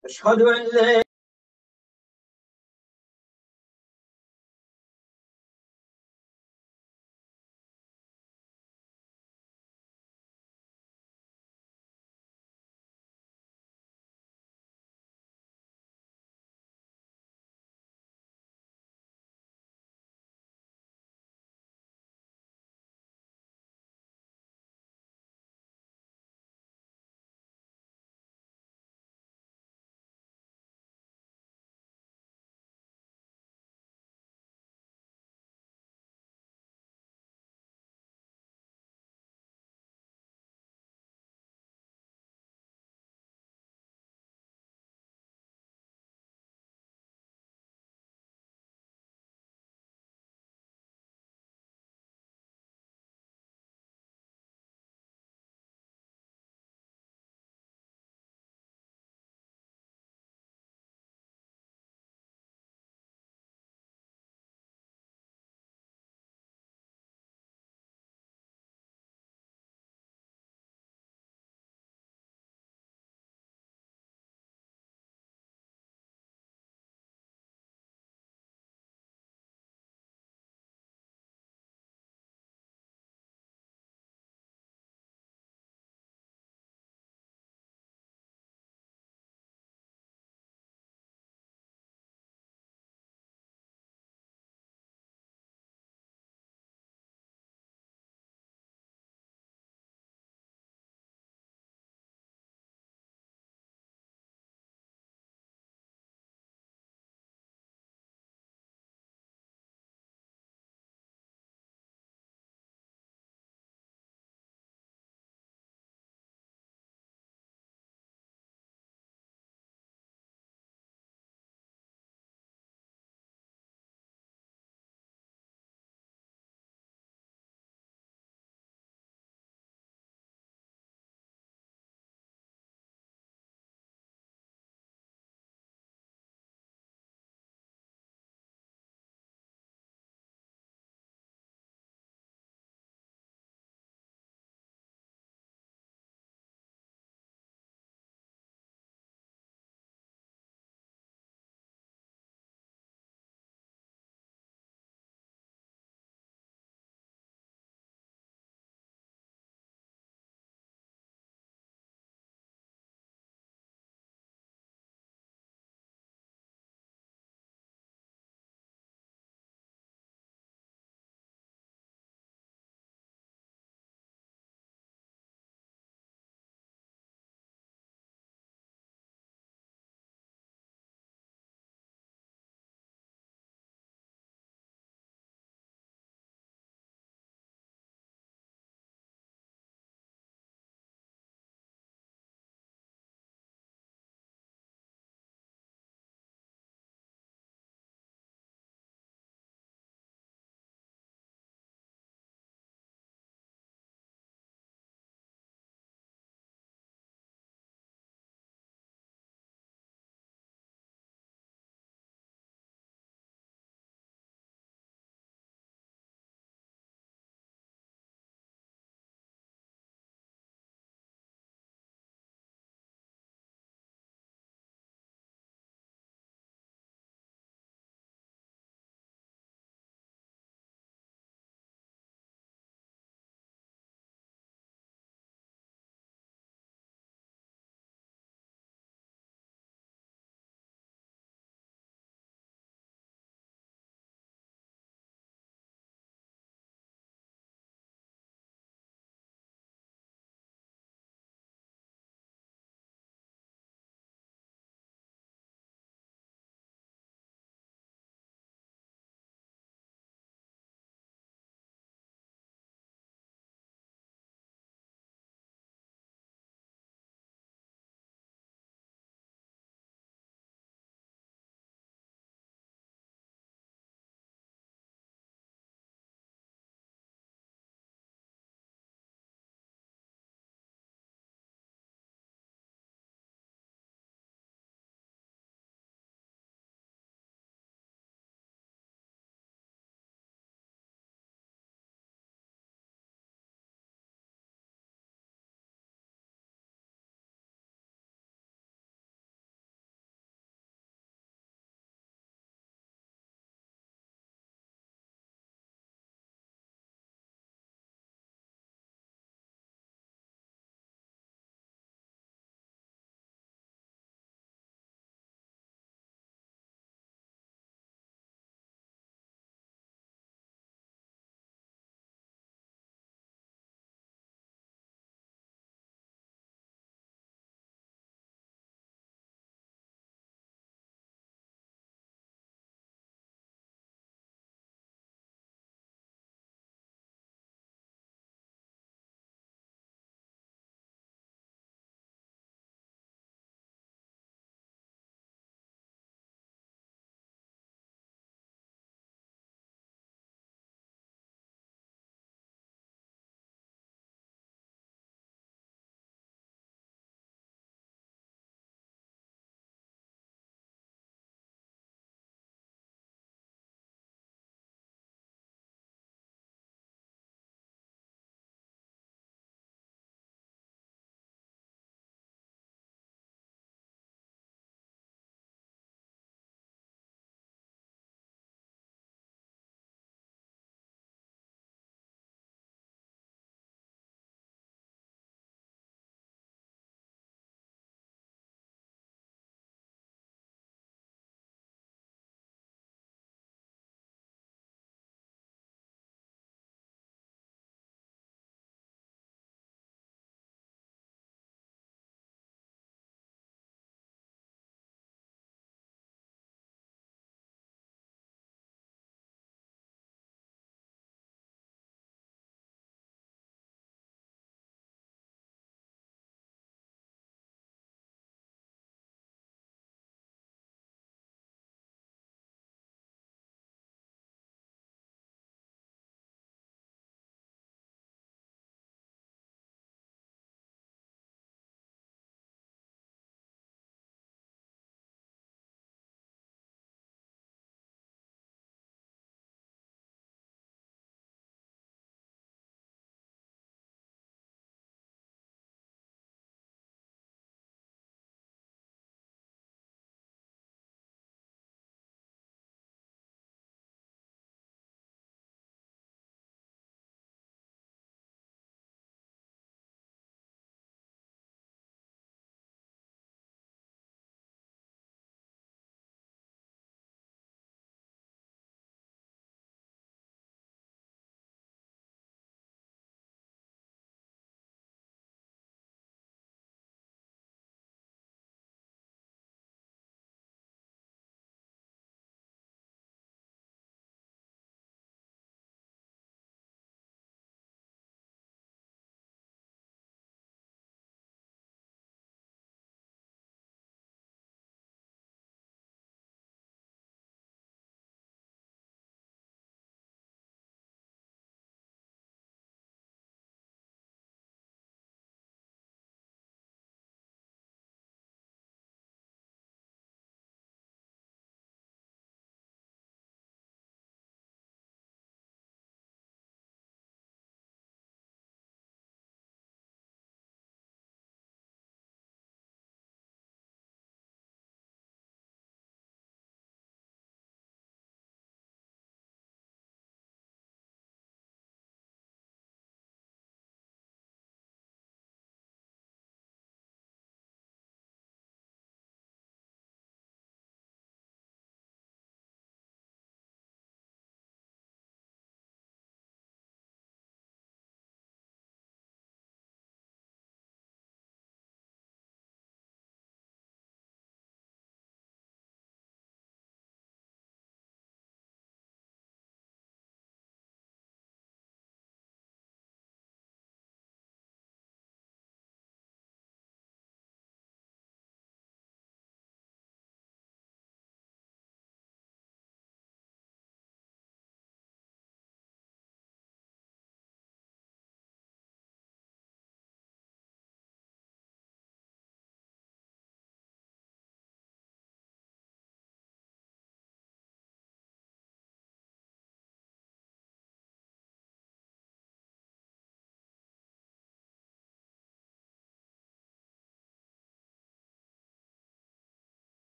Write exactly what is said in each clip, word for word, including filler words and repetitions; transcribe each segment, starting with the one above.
أشهد أن لا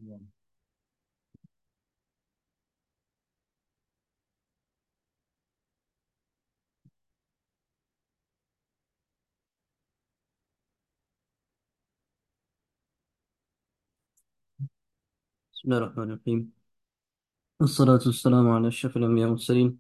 بسم الله الرحمن الرحيم. والصلاة والسلام على أشرف الأنبياء والمرسلين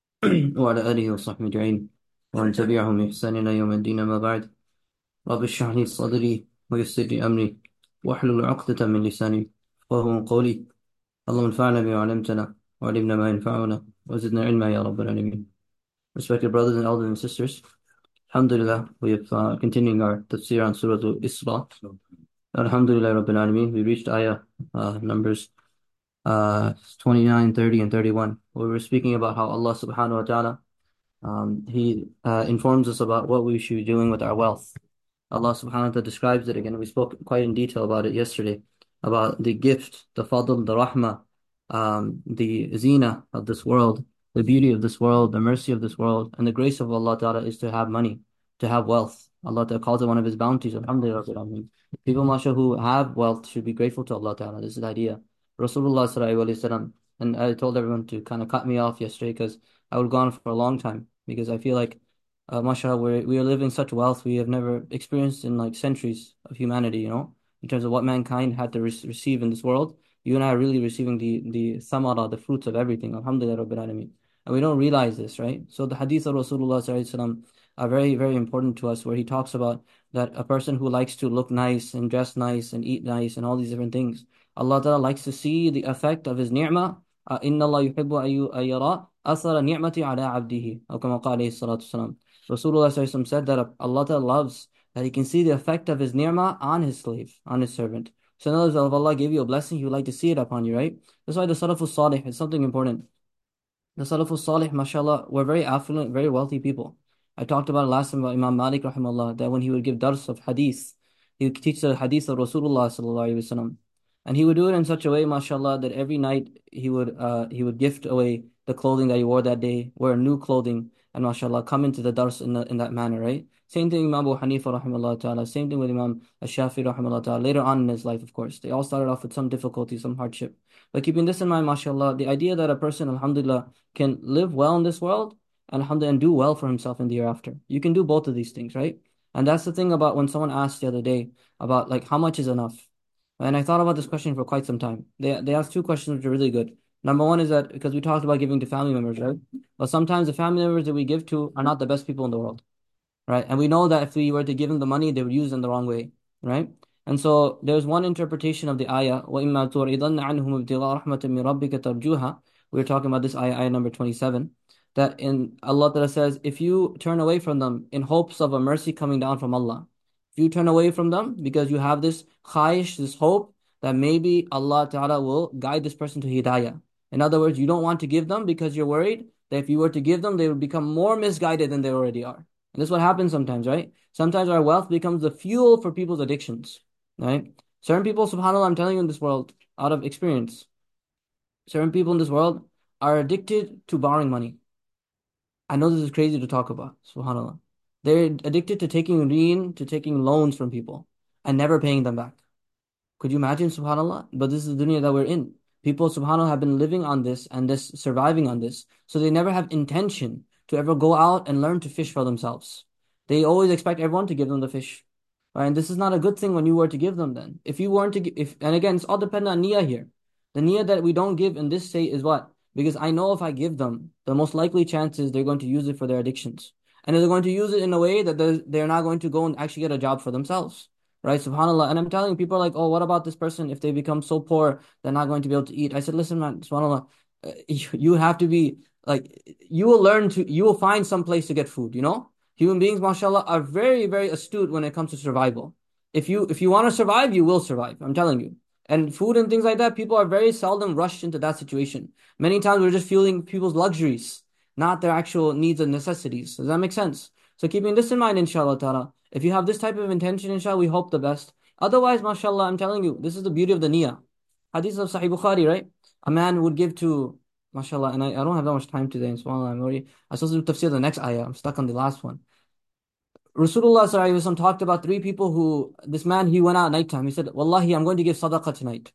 وعلى آله وصحبه أجمعين ومن تبعهم بإحسان إلى يوم الدين. ما بعد، رب اشرح لي صدري ويسر لي أمري واحلل عقدة من لساني وهو قولي. اللهم انفعنا بما علمتنا وعلمنا ما ينفعنا وزدنا علما يا رب العالمين. Respected brothers and elders and sisters, Alhamdulillah, we have uh, continuing our tafsir on Surah Al-Isra. Alhamdulillah Rabbil Alameen, we reached ayah uh, numbers uh, twenty-nine, thirty, and thirty-one, where we're speaking about how Allah subhanahu wa ta'ala, um, He uh, informs us about what we should be doing with our wealth. Allah subhanahu wa ta'ala describes it again. We spoke quite in detail about it yesterday, about the gift, the fadl, the rahmah, um, the zina of this world, the beauty of this world, the mercy of this world, and the grace of Allah ta'ala is to have money, to have wealth. Allah ta'ala calls it one of His bounties. Alhamdulillah. People, mashallah, who have wealth should be grateful to Allah ta'ala. This is the idea. Rasulullah sallallahu alaihi wasallam, and I told everyone to kind of cut me off yesterday because I would go on for a long time, because I feel like uh, mashallah, we're, we are living such wealth we have never experienced in like centuries of humanity, you know, in terms of what mankind had to re receive in this world. You and I are really receiving the, the thamara, the fruits of everything. Alhamdulillah Rabbil Alameen. And we don't realize this, right? So the hadith of Rasulullah sallallahu alaihi wasallam are very, very important to us, where he talks about that a person who likes to look nice and dress nice and eat nice and all these different things, Allah Ta'ala likes to see the effect of His ni'mah. Uh, Inna Allah yuhibbu an yara athara ni'mati ala abdihi. Or kama qala alayhi salatu wasalam. Rasulullah sallallahu alaihi wasallam said that Allah Ta'ala loves that He can see the effect of His ni'mah on His slave, on His servant. So in other words, if Allah gave you a blessing, He would like to see it upon you, right? That's why the Salafus Salih is something important. The Salafus Salih, mashallah, were very affluent, very wealthy people. I talked about it last time about Imam Malik rahimahullah, that when he would give dars of hadith, he would teach the hadith of Rasulullah sallallahu alaihi wasallam. And he would do it in such a way, mashallah, that every night he would uh, he would gift away the clothing that he wore that day, wear new clothing, and mashallah, come into the dars in, the, in that manner, right? Same thing Imam Abu Hanifa rahimahullah ta'ala, same thing with Imam Ash-Shafi rahimahullah ta'ala, later on in his life, of course. They all started off with some difficulty, some hardship. But keeping this in mind, mashallah, the idea that a person, alhamdulillah, can live well in this world and alhamdulillah and do well for himself in the hereafter. You can do both of these things, right? And that's the thing about when someone asked the other day about like how much is enough. And I thought about this question for quite some time. They they asked two questions which are really good. Number one is that because we talked about giving to family members, right? But sometimes the family members that we give to are not the best people in the world, right? And we know that if we were to give them the money, they would use it in the wrong way, right? And so there's one interpretation of the ayah, وَإِمَّا تُعْرِضَنَّ عَنْهُمْ ابْتِغَاءَ رَحْمَةٍ مِّن رَبِّكَ تَرْجُوهَا. We were talking about this ayah, ayah number twenty-seven, that in Allah Ta'ala says, if you turn away from them in hopes of a mercy coming down from Allah, if you turn away from them because you have this khaish, this hope that maybe Allah Ta'ala will guide this person to hidayah. In other words, you don't want to give them because you're worried that if you were to give them, they would become more misguided than they already are. And this is what happens sometimes, right? Sometimes our wealth becomes the fuel for people's addictions, right? Certain people, subhanAllah, I'm telling you in this world, out of experience, certain people in this world are addicted to borrowing money. I know this is crazy to talk about, subhanAllah. They're addicted to taking reen, to taking loans from people and never paying them back. Could you imagine, subhanAllah? But this is the dunya that we're in. People, subhanAllah, have been living on this and this, surviving on this. So they never have intention to ever go out and learn to fish for themselves. They always expect everyone to give them the fish. Right? And this is not a good thing when you were to give them then. If you weren't to give, if, and again, it's all dependent on niyyah here. The niyyah that we don't give in this state is what? Because I know if I give them, the most likely chance is they're going to use it for their addictions. And they're going to use it in a way that they're, they're not going to go and actually get a job for themselves. Right? SubhanAllah. And I'm telling you, people are like, oh, what about this person? If they become so poor, they're not going to be able to eat. I said, listen, man, SubhanAllah, uh, you, you have to be like, you will learn to, you will find some place to get food, you know? Human beings, mashallah, are very, very astute when it comes to survival. If you, if you want to survive, you will survive. I'm telling you. And food and things like that, people are very seldom rushed into that situation. Many times we're just fueling people's luxuries, not their actual needs and necessities. Does that make sense? So keeping this in mind, inshallah ta'ala, if you have this type of intention, inshallah, we hope the best. Otherwise, mashallah, I'm telling you, this is the beauty of the niyyah. Hadith of Sahih Bukhari, right? A man would give to, mashallah, and I, I don't have that much time today, subhanAllah, I'm already, I'm supposed to do tafsir the next ayah, I'm stuck on the last one. Rasulullah sallallahu alaihi wasallam talked about three people who, this man, he went out at nighttime, he said, Wallahi, I'm going to give sadaqah tonight.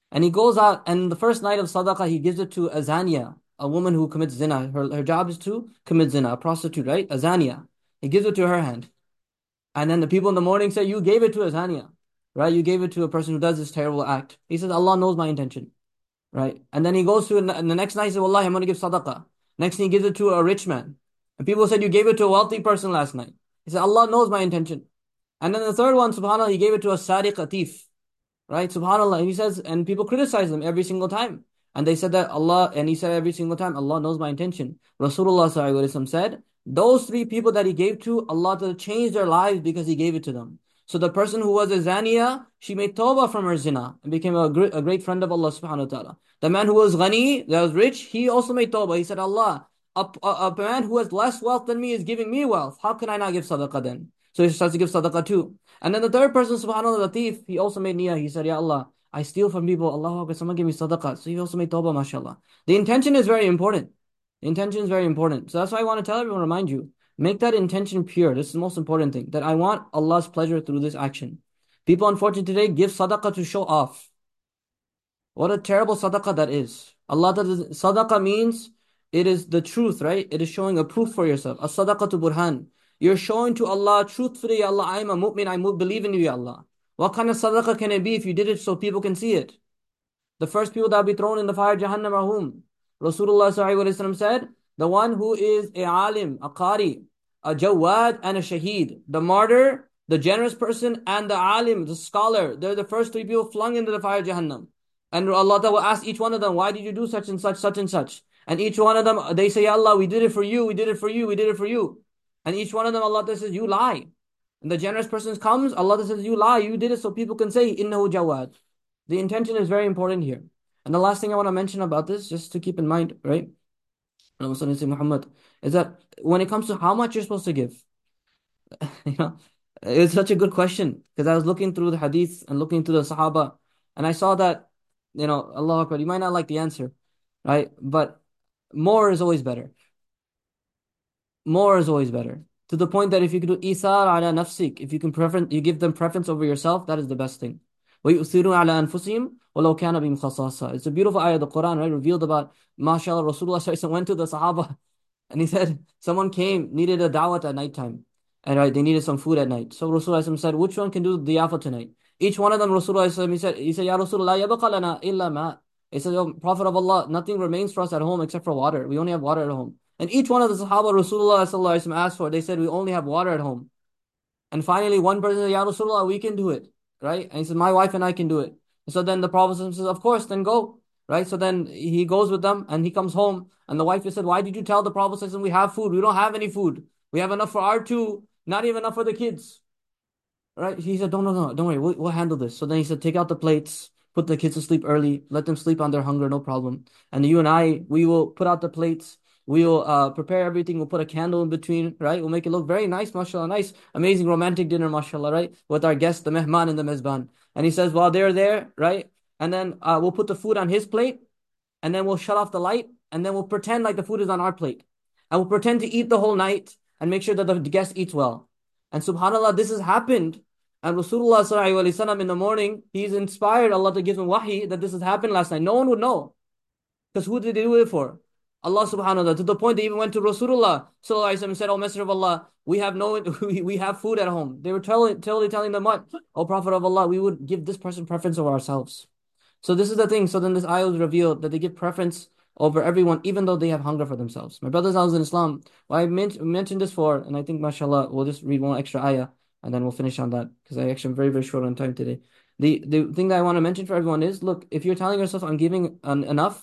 And he goes out, and the first night of sadaqah, he gives it to a zania, a woman who commits zina. Her, her job is to commit zina, a prostitute, right? A zania. He gives it to her hand. And then the people in the morning say, you gave it to a zania, right? You gave it to a person who does this terrible act. He says, Allah knows my intention, right? And then he goes to, and the next night he says, Wallahi, I'm going to give sadaqah. Next thing he gives it to a rich man. And people said, you gave it to a wealthy person last night. He said, Allah knows my intention. And then the third one, subhanAllah, he gave it to a sariq, a thief. Right? SubhanAllah. And he says, and people criticize him every single time. And they said that Allah, and he said every single time, Allah knows my intention. Rasulullah sallallahu alaihi wasallam said, those three people that he gave to, Allah changed their lives because he gave it to them. So the person who was a zaniya, she made tawbah from her zina and became a great, a great friend of Allah subhanahu wa ta'ala. The man who was ghani, that was rich, he also made tawbah. He said, Allah, a, a, a man who has less wealth than me is giving me wealth. How can I not give sadaqah then? So he starts to give sadaqah too. And then the third person, subhanAllah, the thief, he also made niyyah. He said, Ya Allah, I steal from people. Allahu Akbar, someone give me sadaqah. So he also made tawbah, mashallah. The intention is very important. The intention is very important. So that's why I want to tell everyone, remind you, make that intention pure. This is the most important thing, that I want Allah's pleasure through this action. People, unfortunately, today give sadaqah to show off. What a terrible sadaqah that is. Allah, sadaqah means it is the truth, right? It is showing a proof for yourself. As-sadaqah to burhan. You're showing to Allah truthfully, Ya Allah, I am a mu'min, I believe in you, Ya Allah. What kind of sadaqah can it be if you did it so people can see it? The first people that will be thrown in the fire Jahannam are whom? Rasulullah sallallahu alaihi wasallam said, the one who is a alim, a qari, a jawad, and a shaheed. The martyr, the generous person, and the alim, the scholar. They're the first three people flung into the fire Jahannam. And Allah will ask each one of them, why did you do such and such, such and such? And each one of them, they say, Ya Allah, we did it for you, we did it for you, we did it for you. And each one of them, Allah says, you lie. And the generous person comes, Allah says, you lie, you did it so people can say, innahu jawad. The intention is very important here. And the last thing I want to mention about this, just to keep in mind, right? Muhammad, is that when it comes to how much you're supposed to give, you know, it's such a good question, because I was looking through the hadith and looking through the Sahaba, and I saw that, you know, Allah Akbar, you might not like the answer, right? But more is always better. More is always better. To the point that if you can do isar ala nafsik, if you can preference, you give them preference over yourself, that is the best thing. وَيُؤْثِرُونَ عَلَىٰ أَنفُسِهِمْ وَلَوْ كَانَ بِهِمْ خَصَاصَةٌ. It's a beautiful ayah of the Quran, right? Revealed about, mashallah, Rasulullah went to the Sahaba and he said, someone came, needed a da'wat at night time. And right, they needed some food at night. So Rasulullah said, which one can do the diyafa tonight? Each one of them, Rasulullah, he said, he said, Ya Rasulullah, يَبَقَ لَنَا إِلَّا مَاء. He said, oh, Prophet of Allah, nothing remains for us at home except for water. We only have water at home. And each one of the Sahaba Rasulullah asked for, they said, we only have water at home. And finally, one person said, Ya Rasulullah, we can do it. Right? And he said, my wife and I can do it. So then the Prophet says, of course, then go. Right? So then he goes with them and he comes home. And the wife said, why did you tell the Prophet, says, we have food. We don't have any food. We have enough for our two, not even enough for the kids. Right? He said, don't, no, no, don't worry. We'll, we'll handle this. So then he said, take out the plates, put the kids to sleep early, let them sleep on their hunger, no problem. And you and I, we will put out the plates. We will uh, prepare everything. We'll put a candle in between, right? We'll make it look very nice, mashallah, nice, amazing romantic dinner, mashallah, right? With our guests, the mehman and the mezban. And he says, while they're there, right? And then uh, we'll put the food on his plate, and then we'll shut off the light, and then we'll pretend like the food is on our plate. And we'll pretend to eat the whole night and make sure that the guest eats well. And subhanAllah, this has happened. And Rasulullah sallallahu alaihi wasallam in the morning, he's inspired Allah to give him wahi that this has happened last night. No one would know. Because who did they do it for? Allah subhanahu wa ta'ala, to the point they even went to Rasulullah sallallahu alaihi wasallam and said, oh Messenger of Allah, we have no, we have food at home. They were telling, totally telling them what? Oh Prophet of Allah, we would give this person preference over ourselves. So this is the thing. So then this ayah was revealed that they give preference over everyone, even though they have hunger for themselves. My brothers and sisters in Islam, well, I men- mentioned this for, and I think mashallah, we'll just read one extra ayah and then we'll finish on that, because I actually am very, very short on time today. The the thing that I want to mention for everyone is, look, if you're telling yourself I'm giving an, enough,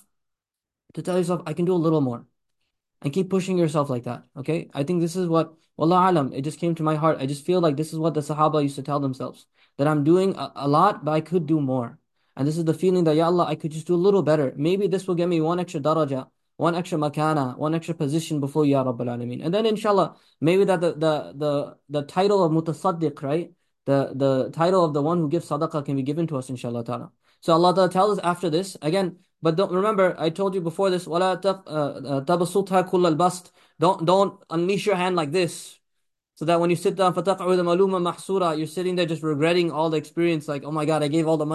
to tell yourself I can do a little more, and keep pushing yourself like that. Okay, I think this is what, wallah alam, it just came to my heart. I just feel like this is what the Sahaba used to tell themselves, that I'm doing a, a lot, but I could do more. And this is the feeling that, Ya Allah, I could just do a little better. Maybe this will get me one extra daraja, one extra makana, one extra position before Ya Rabbal Alameen. And then inshallah, maybe that the the the, the title of mutasaddiq, right? The the title of the one who gives sadaqah can be given to us, inshallah ta'ala. So Allah ta'ala tells us after this, again, but don't remember, I told you before this, وَلَا تَبَسُطْهَا كُلَّ الْبَسْطِ. Don't don't unleash your hand like this, so that when you sit down, فَتَقْعُدَ مَلُومًا مَحْسُورًا, you're sitting there just regretting all the experience, like, oh my God, I gave all the money,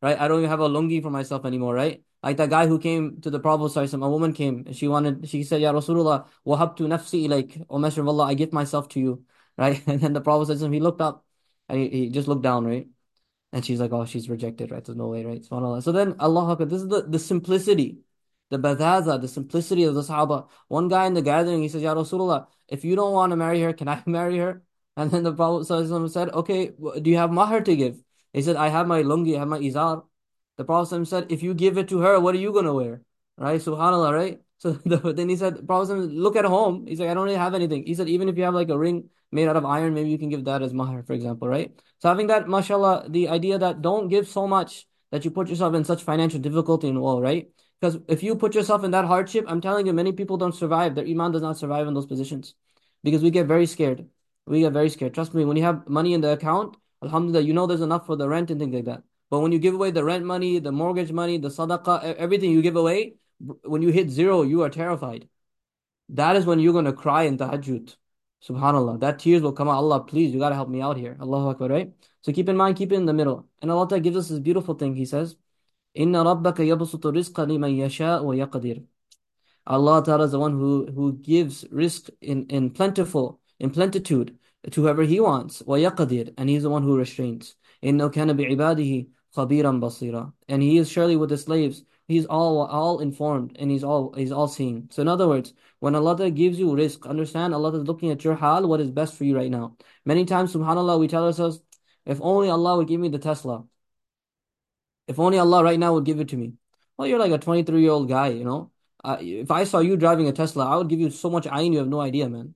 right? I don't even have a lungi for myself anymore, right? Like that guy who came to the Prophet sallallahu alaihi wasallam, a woman came and she wanted, she said, Ya Rasulullah, wahabtu nafsi ilayk, O Messenger of Allah, I give myself to you, right? And then the Prophet sallallahu alaihi wasallam, he looked up and he, he just looked down, right? And she's like, oh, she's rejected, right? There's no way, right? SubhanAllah. So then, Allah Akbar, this is the, the simplicity, the badaza, the simplicity of the Sahaba. One guy in the gathering, he says, Ya Rasulullah, if you don't want to marry her, can I marry her? And then the Prophet ﷺ said, okay, do you have mahar to give? He said, I have my lungi, I have my izar. The Prophet ﷺ said, if you give it to her, what are you going to wear? Right? SubhanAllah, right? So the, then he said, the Prophet ﷺ, look at home. He's like, I don't really have anything. He said, even if you have like a ring made out of iron, maybe you can give that as mahar, for example, right? So having that, mashallah, the idea that don't give so much that you put yourself in such financial difficulty and all, right? Because if you put yourself in that hardship, I'm telling you, many people don't survive. Their iman does not survive in those positions. Because we get very scared. We get very scared. Trust me, when you have money in the account, alhamdulillah, you know there's enough for the rent and things like that. But when you give away the rent money, the mortgage money, the sadaqah, e- everything you give away, when you hit zero, you are terrified. That is when you're going to cry in tahajjud. Subhanallah. That tears will come out. Allah, please, you got to help me out here. Allahu Akbar, right? So keep in mind, keep it in the middle. And Allah Ta'ala gives us this beautiful thing. He says, Inna rabbaka yabsutu rizqa liman yasha wa yaqdir. Allah Ta'ala is the one who, who gives risk in, in plentiful, in plentitude to whoever He wants. وَيَقْدِرْ, and He's the one who restrains. إِنَّهُ كَانَ بِعِبَادِهِ خَبِيرًا بَصِيرًا. And He is surely with the slaves. He's all all informed and He's all He's all seeing. So in other words, when Allah Ta'ala gives you risk, understand Allah is looking at your hal, what is best for you right now. Many times, subhanAllah, we tell ourselves, if only Allah would give me the Tesla. If only Allah right now would give it to me. Well, you're like a twenty-three-year-old guy, you know. Uh, if I saw you driving a Tesla, I would give you so much ayn, you have no idea, man.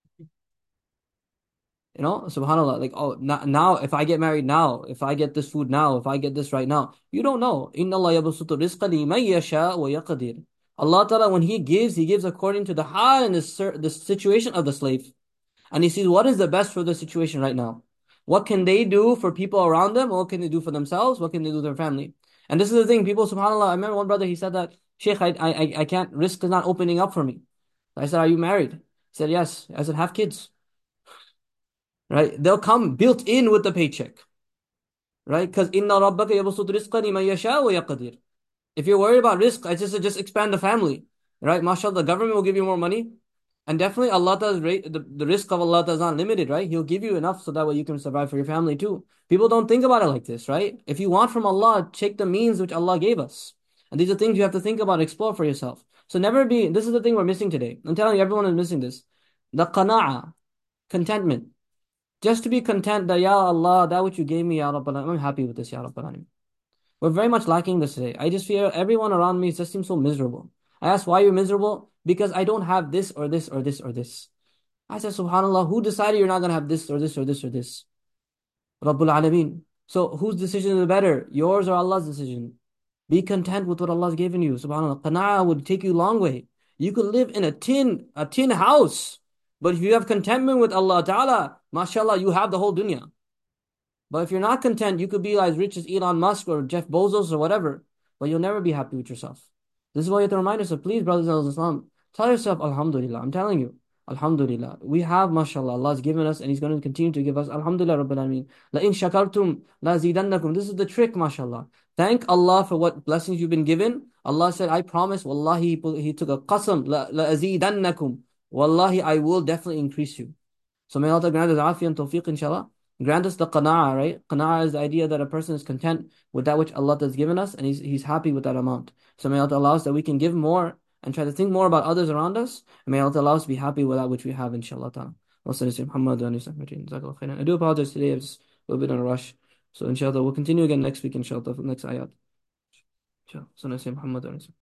You know, subhanAllah, like, oh, now, now, if I get married now, if I get this food now, if I get this right now, you don't know. Inna Allah yabsutu rizqa liman yasha wa yaqdir. Allah Ta'ala, when He gives, He gives according to the hal and the, the situation of the slave. And He sees what is the best for the situation right now. What can they do for people around them? What can they do for themselves? What can they do to their family? And this is the thing, people, subhanAllah, I remember one brother, he said that, Sheikh, I, I, I can't, risk is not opening up for me. I said, are you married? He said, yes. I said, have kids. Right? They'll come built in with the paycheck. Right? Because inna rabbaka yabsutu rizqa liman yasha wa yaqdir. If you're worried about risk, I just said just expand the family. Right? MashaAllah, the government will give you more money. And definitely Allah Ta'ala's rate, the, the risk of Allah Ta'ala is not limited, right? He'll give you enough so that way you can survive for your family too. People don't think about it like this, right? If you want from Allah, take the means which Allah gave us. And these are things you have to think about, explore for yourself. So never be, this is the thing we're missing today. I'm telling you, everyone is missing this. The qana'a, contentment. Just to be content that, Ya Allah, that which you gave me, Ya Rabbal Alamin, I'm happy with this, Ya Rabbal Alamin. We're very much lacking this today. I just feel everyone around me just seems so miserable. I ask why you're miserable? Because I don't have this or this or this or this. I said, SubhanAllah, who decided you're not going to have this or this or this or this? Rabbul Alameen. So whose decision is better? Yours or Allah's decision? Be content with what Allah's given you. SubhanAllah. Qana'ah would take you a long way. You could live in a tin, a tin house. But if you have contentment with Allah Ta'ala, mashallah, you have the whole dunya. But if you're not content, you could be as rich as Elon Musk or Jeff Bezos or whatever, but you'll never be happy with yourself. This is why you have to remind yourself, please, brothers and sisters, Islam, tell yourself, Alhamdulillah. I'm telling you, Alhamdulillah. We have, mashallah, Allah's given us and He's going to continue to give us. Alhamdulillah, Rabbil Alameen. La in shakartum, la zidannakum. This is the trick, mashallah. Thank Allah for what blessings you've been given. Allah said, I promise, wallahi, He, he took a qasam, la, la azidannakum. Wallahi, I will definitely increase you. So may Allah grant us afiyah and tawfiq, inshallah. Grant us the qana'ah, right? Qana'ah is the idea that a person is content with that which Allah has given us and he's, he's happy with that amount. So may Allah allow us that we can give more and try to think more about others around us. And may Allah allow us to be happy with that which we have, inshallah ta'ala. I do apologize today, I was a little bit in a rush. So inshallah, we'll continue again next week, inshallah, next ayat. Inshallah.